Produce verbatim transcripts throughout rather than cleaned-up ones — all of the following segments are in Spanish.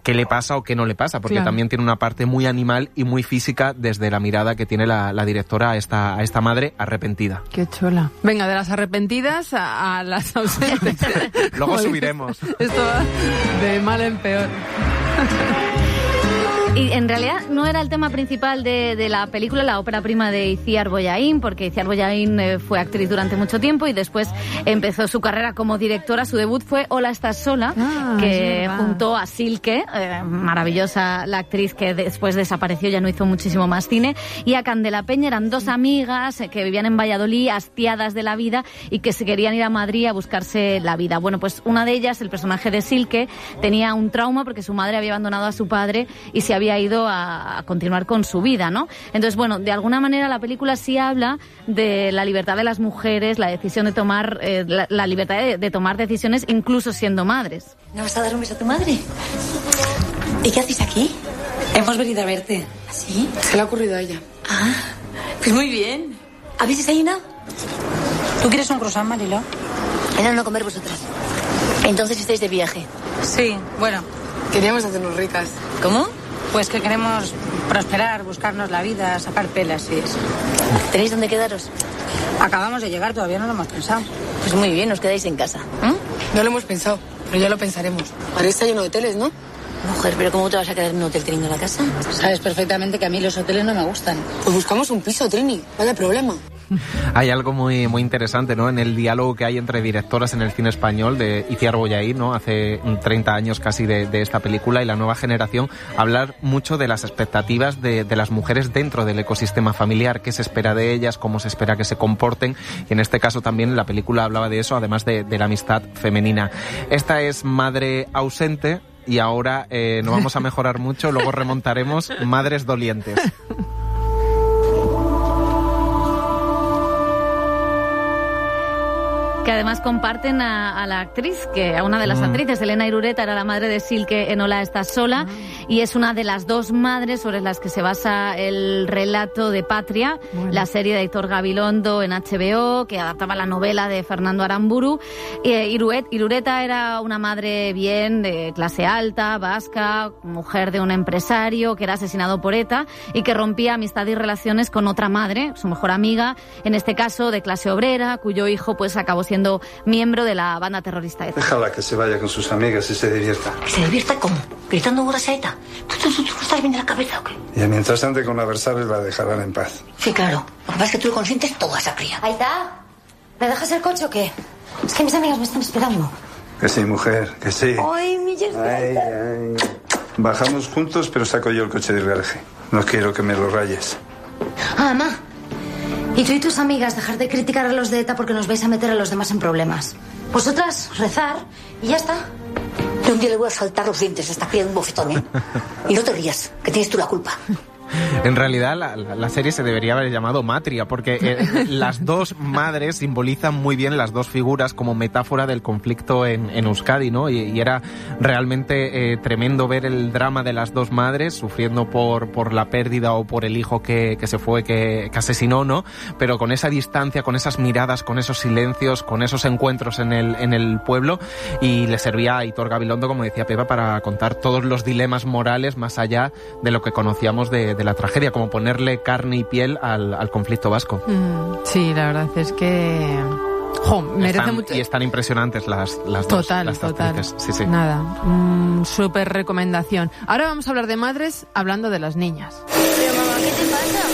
qué le pasa o qué no le pasa, porque claro. también tiene una parte muy animal y muy física desde la mirada que tiene la, la directora a esta, a esta madre arrepentida. Qué chula. Venga, de las arrepentidas a, a las ausentes. Luego subiremos. Esto va de mal en peor. Y en realidad no era el tema principal de, de la película, la ópera prima de Itziar Bollaín, porque Itziar Bollaín eh, fue actriz durante mucho tiempo y después empezó su carrera como directora. Su debut fue Hola, estás sola, ah, que juntó a Silke, eh, maravillosa la actriz que después desapareció, ya no hizo muchísimo más cine, y a Candela Peña. Eran dos amigas eh, que vivían en Valladolid, hastiadas de la vida y que se querían ir a Madrid a buscarse la vida. Bueno, pues una de ellas, el personaje de Silke, tenía un trauma porque su madre había abandonado a su padre y se había ido a, a continuar con su vida, ¿no? Entonces, bueno, de alguna manera la película sí habla de la libertad de las mujeres, la decisión de tomar, eh, la, la libertad de, de tomar decisiones incluso siendo madres. ¿No vas a dar un beso a tu madre? ¿Y qué haces aquí? Hemos venido a verte. ¿Sí? Se le ha ocurrido a ella. Ah, pues muy bien. ¿Habéis desayunado? ¿Tú quieres un croissant, Marilo? No, no, comer vosotras. Entonces estáis de viaje. Sí, bueno. Queríamos hacernos ricas. ¿Cómo? Pues que queremos prosperar, buscarnos la vida, sacar pelas y eso. ¿Tenéis dónde quedaros? Acabamos de llegar, todavía no lo hemos pensado. Pues muy bien, os quedáis en casa. ¿Eh? No lo hemos pensado, pero ya lo pensaremos. Ahora está lleno de hoteles, ¿no? Mujer, ¿pero cómo te vas a quedar en un hotel teniendo la casa? Sabes perfectamente que a mí los hoteles no me gustan. Pues buscamos un piso, Trini. Vaya problema. Hay algo muy muy interesante, ¿no?, en el diálogo que hay entre directoras en el cine español, de Itziar Bollaín, ¿no?, hace treinta años casi de, de esta película, y la nueva generación, hablar mucho de las expectativas de, de las mujeres dentro del ecosistema familiar, qué se espera de ellas, cómo se espera que se comporten, y en este caso también la película hablaba de eso, además de, de la amistad femenina. Esta es Madre ausente, y ahora eh, no vamos a mejorar mucho, luego remontaremos Madres dolientes. Que además comparten a, a la actriz, que a una de las mm. actrices, Elena Irureta, era la madre de Silke en Hola, estás sola, mm. y es una de las dos madres sobre las que se basa el relato de Patria, bueno. la serie de Aitor Gabilondo en H B O, que adaptaba la novela de Fernando Aramburu. Eh, Iruet, Irureta era una madre bien, de clase alta, vasca, mujer de un empresario que era asesinado por ETA y que rompía amistad y relaciones con otra madre, su mejor amiga, en este caso de clase obrera, cuyo hijo pues acabó siendo siendo miembro de la banda terrorista ETA. Déjala que se vaya con sus amigas y se divierta. ¿Se divierta cómo? ¿Gritando horas a ETA? ¿Tú, tú, tú, tú estás bien de la cabeza o qué? Y mientras ande con adversarios la dejarán en paz. Sí, claro. Lo que pasa es que tú consientes toda esa cría. Ahí está. ¿Me dejas el coche o qué? Es que mis amigas me están esperando. Que sí, mujer, que sí. Ay, mi ay, ay. Bajamos juntos, pero saco yo el coche del garaje. No quiero que me lo rayes. Ah, mamá. Y tú y tus amigas, dejar de criticar a los de ETA porque nos vais a meter a los demás en problemas. Vosotras, rezar y ya está. Yo un día le voy a saltar los dientes a esta cría de un bofetón, ¿eh? Y no te rías, que tienes tú la culpa. En realidad la, la, la serie se debería haber llamado Matria, porque eh, las dos madres simbolizan muy bien las dos figuras como metáfora del conflicto en, en Euskadi, ¿no? Y, y era realmente eh, tremendo ver el drama de las dos madres sufriendo por, por la pérdida o por el hijo que, que se fue, que, que asesinó, ¿no? Pero con esa distancia, con esas miradas, con esos silencios, con esos encuentros en el, en el pueblo, y le servía a Aitor Gabilondo, como decía Pepa, para contar todos los dilemas morales más allá de lo que conocíamos de de la tragedia, como ponerle carne y piel al, al conflicto vasco. Mm, sí, la verdad es que jo, merece están, mucho. Y están impresionantes las, las total, dos. Las total. Sí, sí. Nada, mm, súper recomendación. Ahora vamos a hablar de madres hablando de las niñas. Pero mamá, ¿qué te pasa?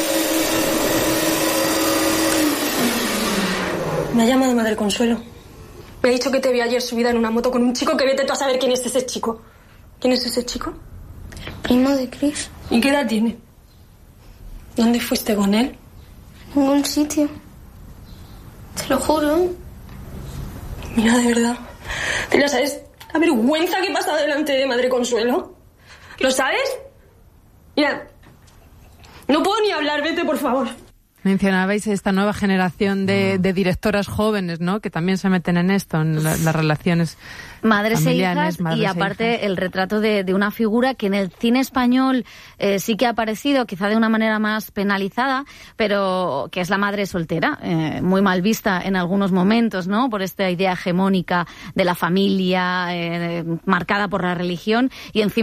Me ha llamado Madre Consuelo. Me ha dicho que te vi ayer subida en una moto con un chico que vete tú a saber quién es ese chico. ¿Quién es ese chico? El primo de Chris. ¿Y qué edad tiene? ¿Dónde fuiste con él? En ningún sitio. Te lo juro. Mira, de verdad. ¿Te la sabes la vergüenza que pasa delante de Madre Consuelo? ¿Lo sabes? Mira, no puedo ni hablar, vete, por favor. Mencionabais esta nueva generación de, de directoras jóvenes, ¿no?, que también se meten en esto, en la, las relaciones madres e hijas, madres y aparte e hijas. El retrato de, de una figura que en el cine español eh, sí que ha aparecido, quizá de una manera más penalizada, pero que es la madre soltera, eh, muy mal vista en algunos momentos, ¿no?, por esta idea hegemónica de la familia, eh, marcada por la religión, y encima